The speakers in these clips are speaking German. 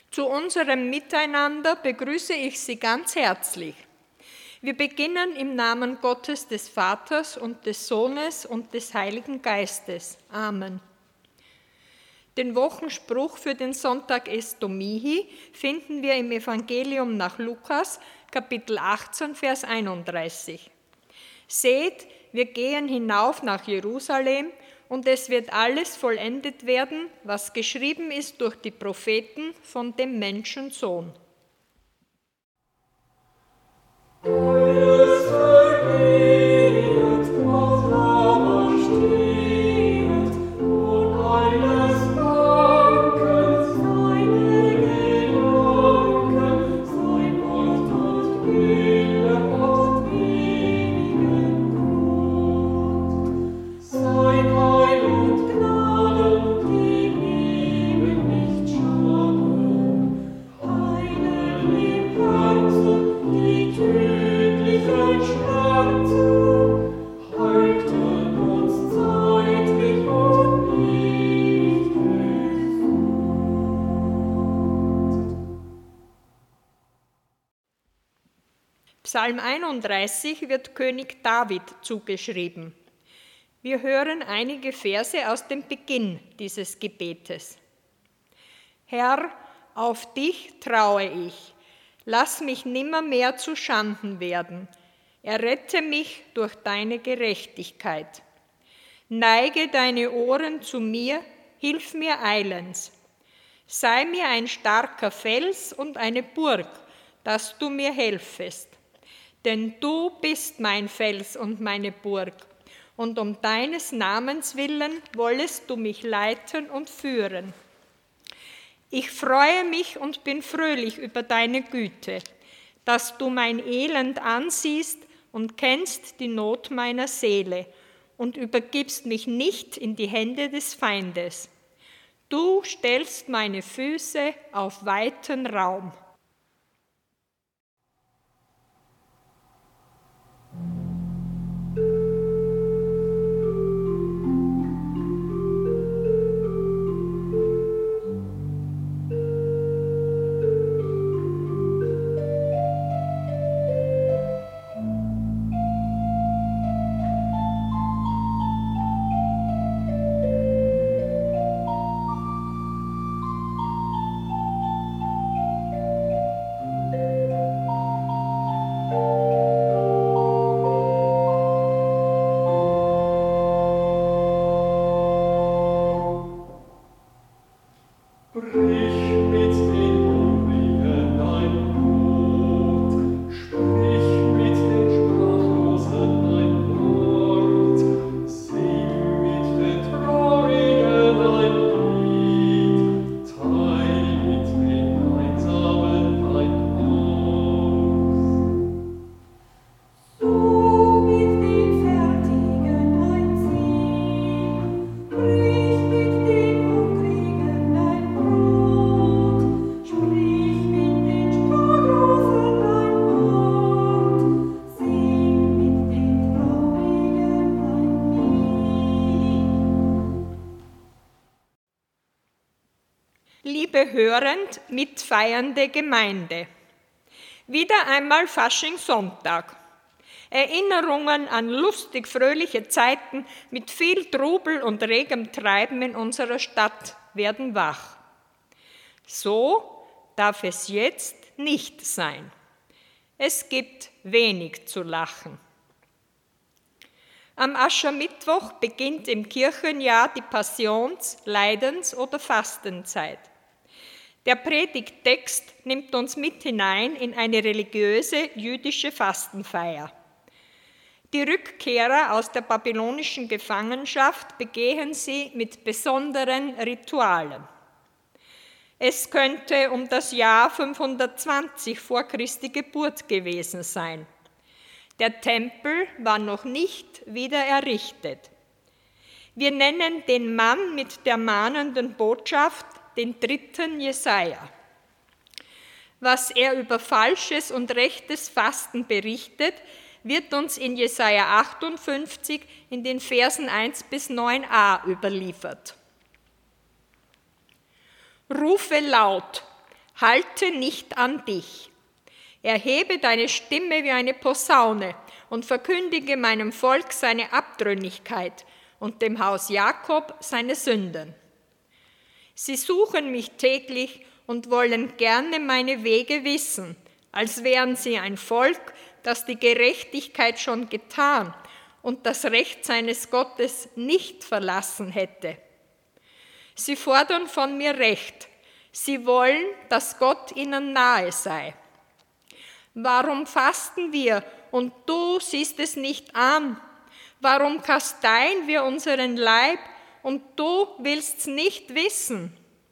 Zu unserem Miteinander begrüße ich Sie ganz herzlich. Wir beginnen im Namen Gottes des Vaters und des Sohnes und des Heiligen Geistes. Amen. Den Wochenspruch für den Sonntag Estomihi finden wir im Evangelium nach Lukas, Kapitel 18, Vers 31. Seht, wir gehen hinauf nach Jerusalem, und es wird alles vollendet werden, was geschrieben ist durch die Propheten von dem Menschensohn. Alles vergeht, was aber steht, und alles Danken, seine Gedanken, sein Wort und Wille und ewigen Grund. Sein Heil und Gnade, die Liebe nicht schaden, heilen im Herzen, die tödlichen Schmerzen, halten uns zeitlich und nicht gesund. Psalm 31 wird König David zugeschrieben. Wir hören einige Verse aus dem Beginn dieses Gebetes. Herr, auf dich traue ich. Lass mich nimmermehr zu Schanden werden. Errette mich durch deine Gerechtigkeit. Neige deine Ohren zu mir, hilf mir eilends. Sei mir ein starker Fels und eine Burg, dass du mir helfest. Denn du bist mein Fels und meine Burg, und um deines Namens willen wollest du mich leiten und führen. Ich freue mich und bin fröhlich über deine Güte, dass du mein Elend ansiehst und kennst die Not meiner Seele und übergibst mich nicht in die Hände des Feindes. Du stellst meine Füße auf weiten Raum. Liebe hörend, mitfeiernde Gemeinde. Wieder einmal Faschingssonntag. Erinnerungen an lustig-fröhliche Zeiten mit viel Trubel und regem Treiben in unserer Stadt werden wach. So darf es jetzt nicht sein. Es gibt wenig zu lachen. Am Aschermittwoch beginnt im Kirchenjahr die Passions-, Leidens- oder Fastenzeit. Der Predigttext nimmt uns mit hinein in eine religiöse jüdische Fastenfeier. Die Rückkehrer aus der babylonischen Gefangenschaft begehen sie mit besonderen Ritualen. Es könnte um das Jahr 520 vor Christi Geburt gewesen sein. Der Tempel war noch nicht wieder errichtet. Wir nennen den Mann mit der mahnenden Botschaft den 3. Jesaja. Was er über falsches und rechtes Fasten berichtet, wird uns in Jesaja 58 in den Versen 1 bis 9a überliefert. Rufe laut, halte nicht an dich. Erhebe deine Stimme wie eine Posaune und verkündige meinem Volk seine Abtrünnigkeit und dem Haus Jakob seine Sünden. Sie suchen mich täglich und wollen gerne meine Wege wissen, als wären sie ein Volk, das die Gerechtigkeit schon getan und das Recht seines Gottes nicht verlassen hätte. Sie fordern von mir Recht. Sie wollen, dass Gott ihnen nahe sei. Warum fasten wir und du siehst es nicht an? Warum kasteien wir unseren Leib und du willst's nicht wissen?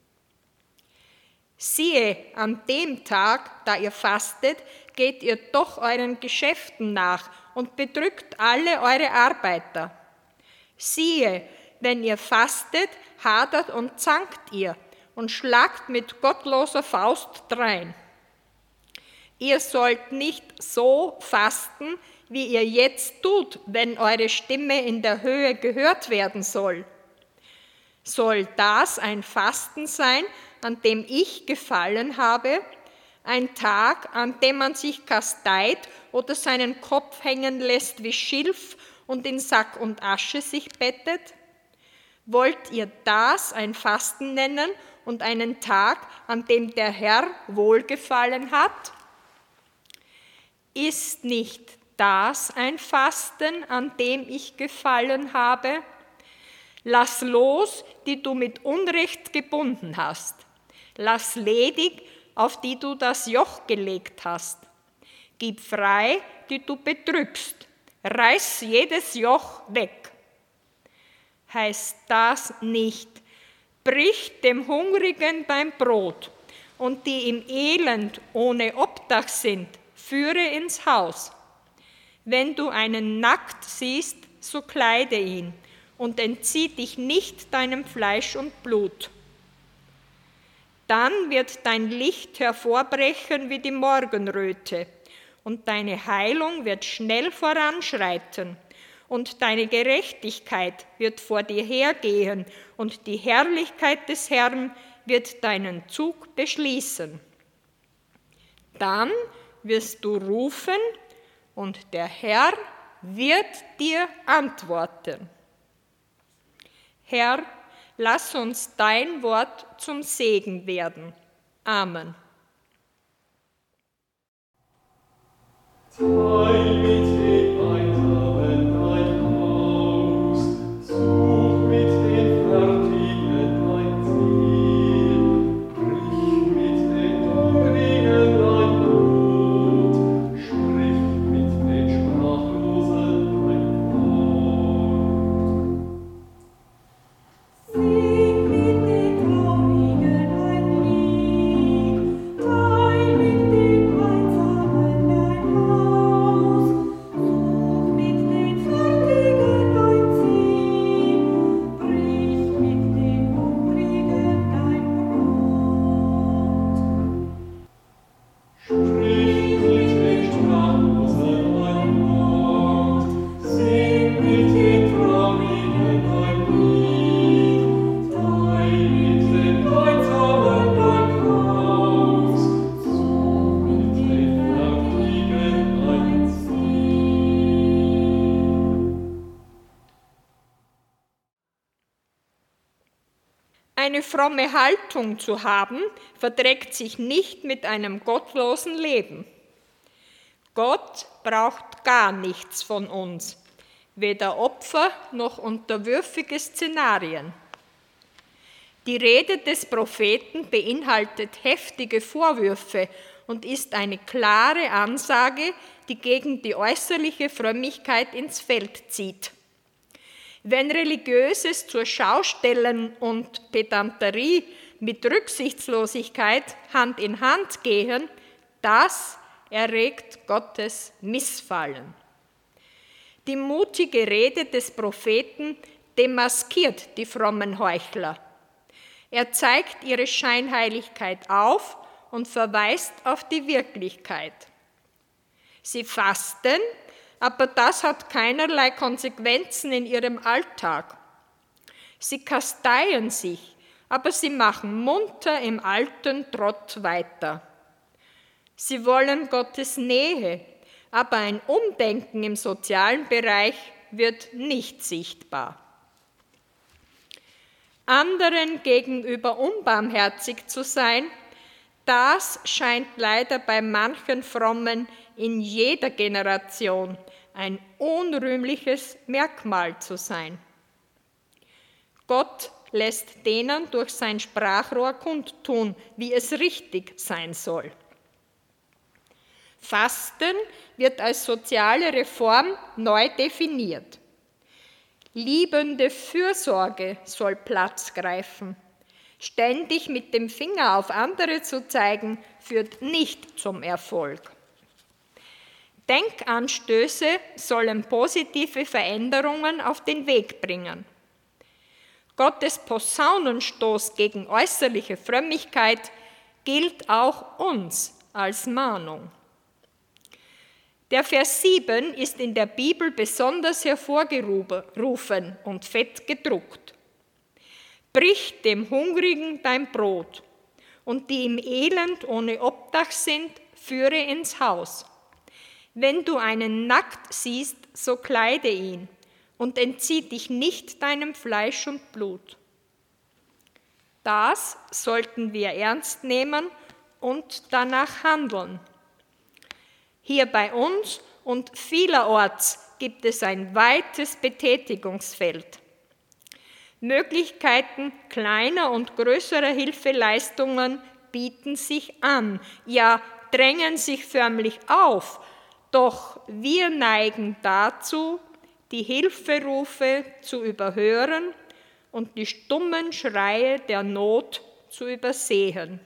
Siehe, an dem Tag, da ihr fastet, geht ihr doch euren Geschäften nach und bedrückt alle eure Arbeiter. Siehe, wenn ihr fastet, hadert und zankt ihr und schlagt mit gottloser Faust drein. Ihr sollt nicht so fasten, wie ihr jetzt tut, wenn eure Stimme in der Höhe gehört werden soll. Soll das ein Fasten sein, an dem ich gefallen habe, ein Tag, an dem man sich kasteit oder seinen Kopf hängen lässt wie Schilf und in Sack und Asche sich bettet? Wollt ihr das ein Fasten nennen und einen Tag, an dem der Herr wohlgefallen hat? Ist nicht das ein Fasten, an dem ich gefallen habe? Lass los, die du mit Unrecht gebunden hast. Lass ledig, auf die du das Joch gelegt hast. Gib frei, die du betrübst. Reiß jedes Joch weg. Heißt das nicht, brich dem Hungrigen dein Brot und die im Elend ohne Obdach sind, führe ins Haus. Wenn du einen nackt siehst, so kleide ihn und entzieh dich nicht deinem Fleisch und Blut. Dann wird dein Licht hervorbrechen wie die Morgenröte und deine Heilung wird schnell voranschreiten und deine Gerechtigkeit wird vor dir hergehen und die Herrlichkeit des Herrn wird deinen Zug beschließen. Dann wirst du rufen und der Herr wird dir antworten. Herr, lass uns dein Wort zum Segen werden. Amen. Teil mit den Einsamen dein Haus, such mit den Fertigen dein Ziel, brich mit den Hungrigen dein Brot, sprich mit den Sprachlosen dein Wort. Sing mit den Traurigen ein Lied, teil mit den Einsamen dein Haus, such mit den Fertigen dein Ziel, brich mit den Hungrigen dein Brot. Sprich mit den Sprachlosen ein Wort, sing mit den Traurigen ein Lied, teil mit den Einsamen dein Haus, such mit den Fertigen ein Ziel. Eine fromme Haltung zu haben, verträgt sich nicht mit einem gottlosen Leben. Gott braucht gar nichts von uns, weder Opfer noch unterwürfige Szenarien. Die Rede des Propheten beinhaltet heftige Vorwürfe und ist eine klare Ansage, die gegen die äußerliche Frömmigkeit ins Feld zieht. Wenn Religiöses zur Schaustellen und Pedanterie mit Rücksichtslosigkeit Hand in Hand gehen, das erregt Gottes Missfallen. Die mutige Rede des Propheten demaskiert die frommen Heuchler. Er zeigt ihre Scheinheiligkeit auf und verweist auf die Wirklichkeit. Sie fasten, aber das hat keinerlei Konsequenzen in ihrem Alltag. Sie kasteien sich, aber sie machen munter im alten Trott weiter. Sie wollen Gottes Nähe, aber ein Umdenken im sozialen Bereich wird nicht sichtbar. Anderen gegenüber unbarmherzig zu sein, das scheint leider bei manchen Frommen in jeder Generation ein unrühmliches Merkmal zu sein. Gott lässt denen durch sein Sprachrohr kundtun, wie es richtig sein soll. Fasten wird als soziale Reform neu definiert. Liebende Fürsorge soll Platz greifen. Ständig mit dem Finger auf andere zu zeigen, führt nicht zum Erfolg. Denkanstöße sollen positive Veränderungen auf den Weg bringen. Gottes Posaunenstoß gegen äußerliche Frömmigkeit gilt auch uns als Mahnung. Der Vers 7 ist in der Bibel besonders hervorgerufen und fett gedruckt. Brich dem Hungrigen dein Brot, und die im Elend ohne Obdach sind, führe ins Haus. Wenn du einen nackt siehst, so kleide ihn, und entzieh dich nicht deinem Fleisch und Blut. Das sollten wir ernst nehmen und danach handeln. Hier bei uns und vielerorts gibt es ein weites Betätigungsfeld. Möglichkeiten kleiner und größerer Hilfeleistungen bieten sich an, ja drängen sich förmlich auf, doch wir neigen dazu, die Hilferufe zu überhören und die stummen Schreie der Not zu übersehen.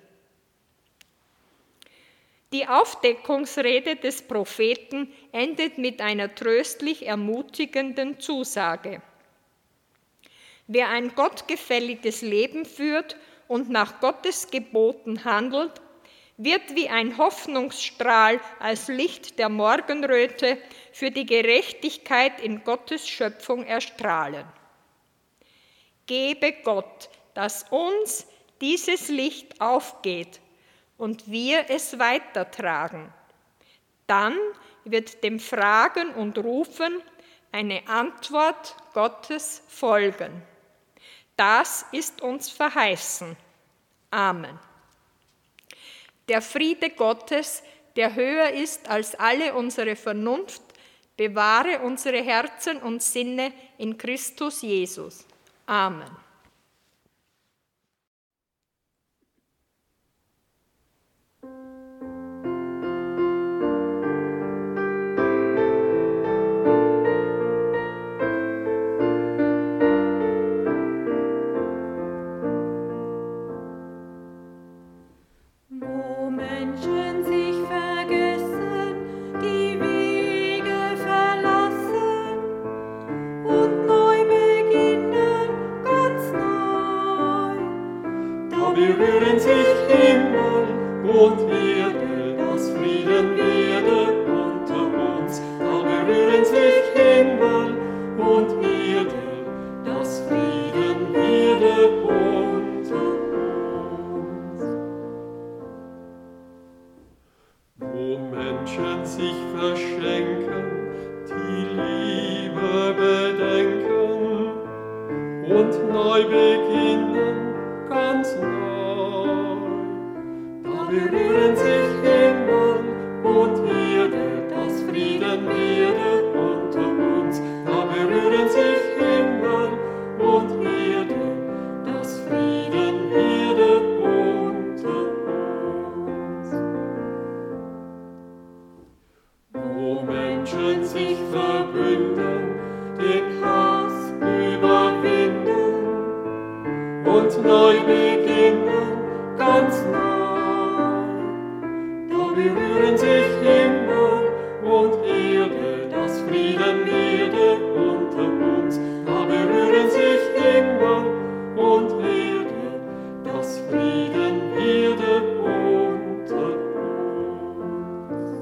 Die Aufdeckungsrede des Propheten endet mit einer tröstlich ermutigenden Zusage. Wer ein gottgefälliges Leben führt und nach Gottes Geboten handelt, wird wie ein Hoffnungsstrahl als Licht der Morgenröte für die Gerechtigkeit in Gottes Schöpfung erstrahlen. Gebe Gott, dass uns dieses Licht aufgeht und wir es weitertragen. Dann wird dem Fragen und Rufen eine Antwort Gottes folgen. Das ist uns verheißen. Amen. Der Friede Gottes, der höher ist als alle unsere Vernunft, bewahre unsere Herzen und Sinne in Christus Jesus. Amen. Berühren sich Himmel und Erde, dass Frieden werde unter uns. Da berühren sich Himmel und Erde, dass Frieden werde unter uns. Wo Menschen sich verschenken, die Liebe bedenken und neu beginnen, ganz neu. Da berühren sich Himmel und Erde, dass Frieden werde unter uns. Da berühren sich Himmel und Erde, dass Frieden werde unter uns. Wo Menschen sich verbünden, den Hass überwinden und neu beginnen, ganz neu. Da berühren sich Himmel und Erde, dass Frieden werde unter uns. Da berühren sich Himmel und Erde, dass Frieden werde unter uns.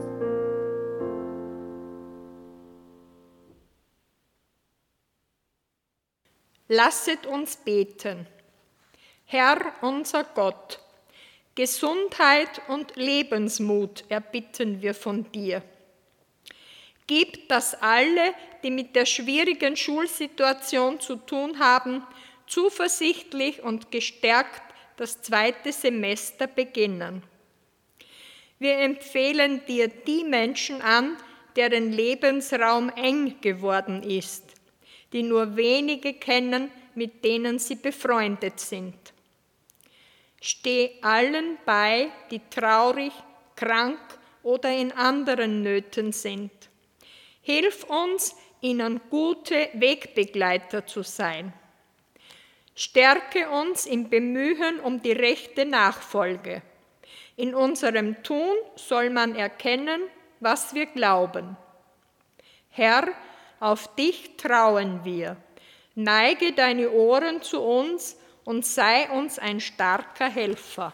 Lasset uns beten. Herr unser Gott, Gesundheit und Lebensmut erbitten wir von dir. Gib, dass alle, die mit der schwierigen Schulsituation zu tun haben, zuversichtlich und gestärkt das 2. Semester beginnen. Wir empfehlen dir die Menschen an, deren Lebensraum eng geworden ist, die nur wenige kennen, mit denen sie befreundet sind. Steh allen bei, die traurig, krank oder in anderen Nöten sind. Hilf uns, ihnen gute Wegbegleiter zu sein. Stärke uns im Bemühen um die rechte Nachfolge. In unserem Tun soll man erkennen, was wir glauben. Herr, auf dich trauen wir. Neige deine Ohren zu uns und sei uns ein starker Helfer.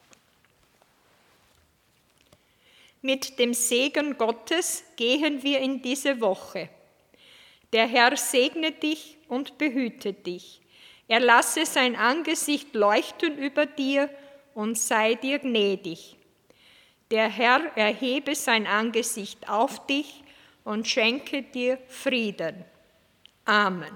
Mit dem Segen Gottes gehen wir in diese Woche. Der Herr segne dich und behüte dich. Er lasse sein Angesicht leuchten über dir und sei dir gnädig. Der Herr erhebe sein Angesicht auf dich und schenke dir Frieden. Amen.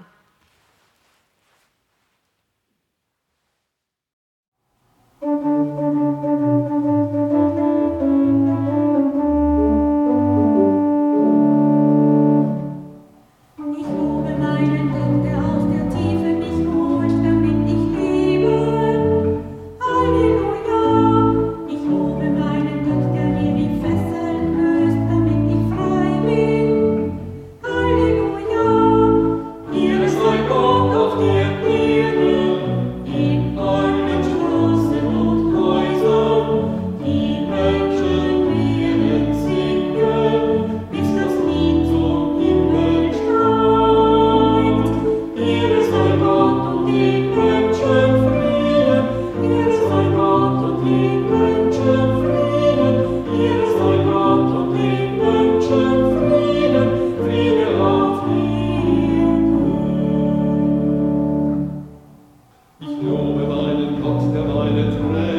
Ich lobe meinen Gott, der meine Tränen